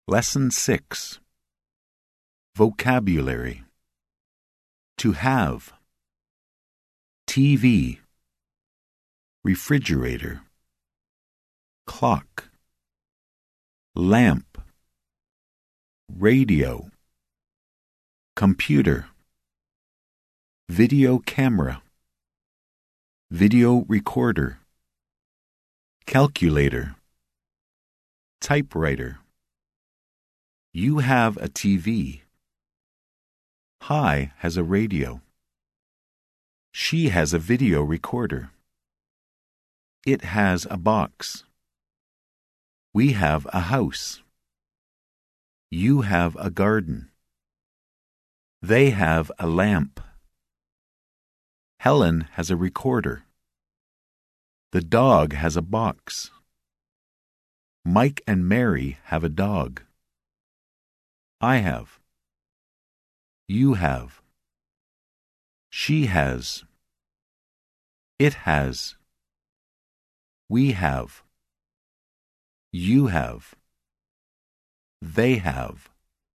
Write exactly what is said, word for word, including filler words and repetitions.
Lesson six. Vocabulary. To have. T V. Refrigerator. Clock. Lamp. Radio. Computer. Video camera. Video recorder. Calculator. Typewriter. You have a T V. Hi has a radio. She has a video recorder. It has a box. We have a house. You have a garden. They have a lamp. Helen has a recorder. The dog has a box. Mike and Mary have a dog. I have. You have. She has. It has. We have. You have. They have.